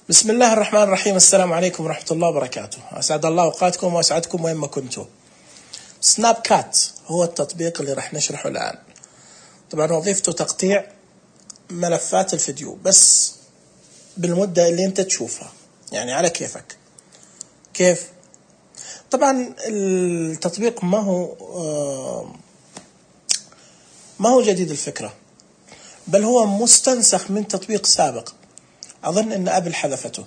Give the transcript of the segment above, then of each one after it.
بسم الله الرحمن الرحيم. السلام عليكم ورحمة الله وبركاته. أسعد الله أوقاتكم وأسعدكم وين ما كنتوا. سناب كات هو التطبيق اللي راح نشرحه الآن. طبعا وظيفته تقطيع ملفات الفيديو بس بالمدة اللي انت تشوفها، يعني على كيفك. كيف؟ طبعا التطبيق ما هو جديد الفكرة، بل هو مستنسخ من تطبيق سابق. أظن أن أبل حذفته،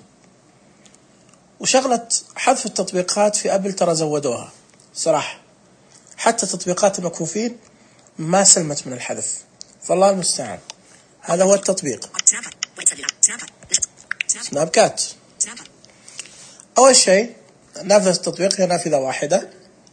وشغلة حذف التطبيقات في أبل ترى زودوها صراحة، حتى تطبيقات المكفوفين ما سلمت من الحذف، فالله المستعان. هذا هو التطبيق سناب كات. أول شيء نافذة التطبيق هي نافذة واحدة،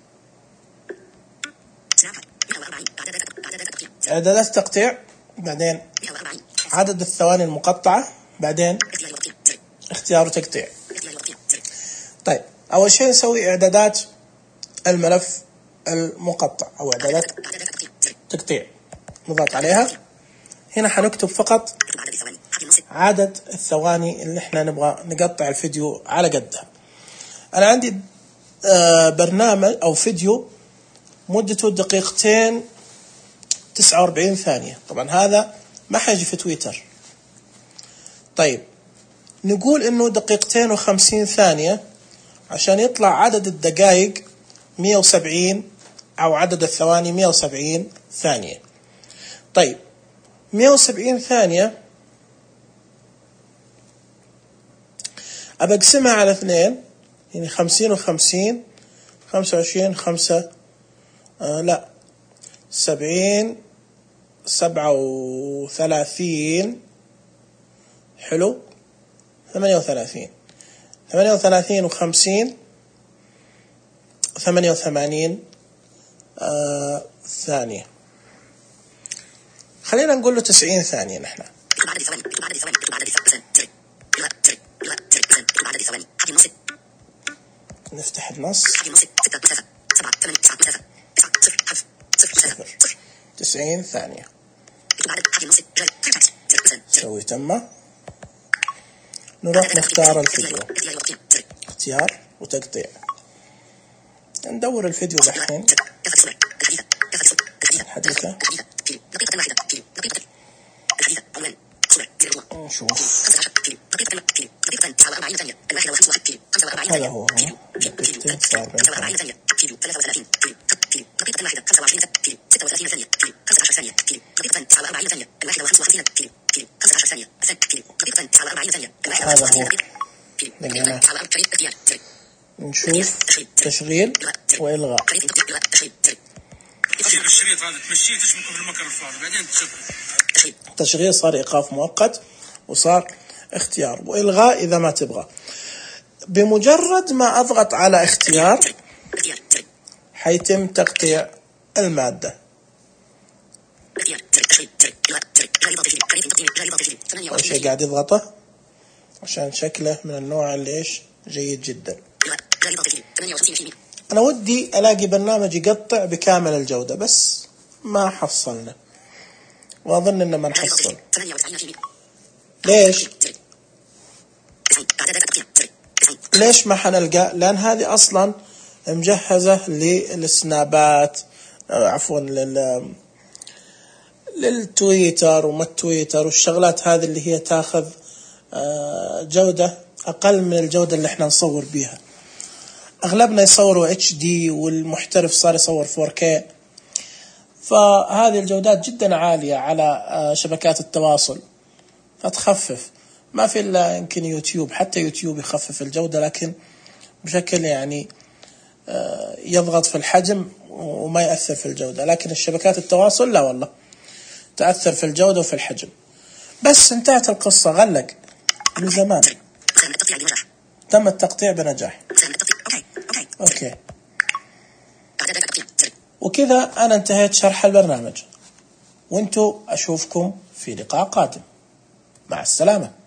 إعدادات التقطيع، بعدين عدد الثواني المقطعة، بعدين اختيار تقطيع. طيب أول شيء نسوي إعدادات الملف المقطع أو إعدادات تقطيع، نضغط عليها. هنا حنكتب فقط عدد الثواني اللي احنا نبغى نقطع الفيديو على قدها. أنا عندي برنامج أو فيديو مدته 2:49 ثانية. طبعا هذا ما حيجي في تويتر. طيب نقول إنه 2:50 ثانية عشان يطلع عدد الدقائق 170 أو عدد الثواني 170 ثانية. طيب 170 ثانية أبقسمها على 2، يعني 50 و50، 25 5 70 37 حلو، 38 و50 88 ثانية. خلينا نقول له 90 ثانية. نحن نفتح النص 90 ثانية. سوي تم. نروح نختار الفيديو، اختيار وتقطيع. ندور الفيديو دحين الحديثة، نشوف. هذا هو لقيناه. نشوف تشغيل وإلغاء. الشريط هذا تمشيه تشبكه في المكان الفاضي، بعدين تشغل. تشغيل صار إيقاف مؤقت، وصار اختيار وإلغاء إذا ما تبغى. بمجرد ما أضغط على اختيار حيتم تقطيع المادة. أول شيء قاعد يضغطه عشان شكله من النوع اللي إيش جيد جدا. أنا ودي ألاقي برنامج يقطع بكامل الجودة، بس ما حصلنا، وأظن إنه ما نحصل. ليش ما حنلقى؟ لأن هذه أصلا مجهزة للسنابات، عفوا للتويتر وما التويتر والشغلات هذه اللي هي تاخذ جودة أقل من الجودة اللي احنا نصور بيها. أغلبنا يصوروا HD، والمحترف صار يصور 4K، فهذه الجودات جدا عالية على شبكات التواصل، فتخفف. ما في إلا يمكن يوتيوب، حتى يوتيوب يخفف الجودة لكن بشكل يعني يضغط في الحجم وما يأثر في الجودة. لكن الشبكات التواصل لا والله تأثر في الجودة وفي الحجم. بس انتهت القصة، غلق من زمان. تم التقطيع بنجاح. أوكي. وكذا أنا انتهيت شرح البرنامج، وانتو أشوفكم في لقاء قادم. مع السلامة.